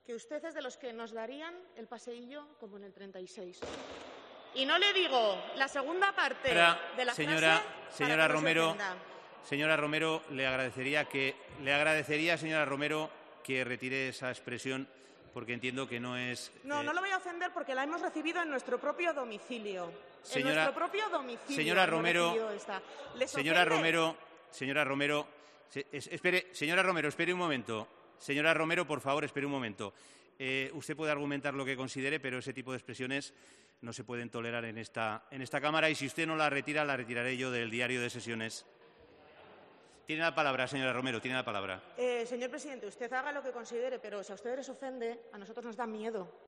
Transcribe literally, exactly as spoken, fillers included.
que usted es de los que nos darían el paseillo como en el treinta y seis. Y no le digo la segunda parte señora, de la señora, frase señora para que Romero, no se ofenda. señora Romero, le agradecería que le agradecería, señora Romero, que retire esa expresión, porque entiendo que no es. No, eh, no lo voy a ofender porque la hemos recibido en nuestro propio domicilio. Señora, en nuestro propio domicilio. Señora hemos Romero, recibido esta. ¿Les señora ofende? Romero, señora Romero, se, es, espere, señora Romero, espere un momento. Señora Romero, por favor, espere un momento. Eh, usted puede argumentar lo que considere, pero ese tipo de expresiones no se pueden tolerar en esta, en esta Cámara y si usted no la retira, la retiraré yo del diario de sesiones. Tiene la palabra, señora Romero, tiene la palabra. Eh, señor presidente, usted haga lo que considere, pero si a ustedes les ofende, a nosotros nos da miedo.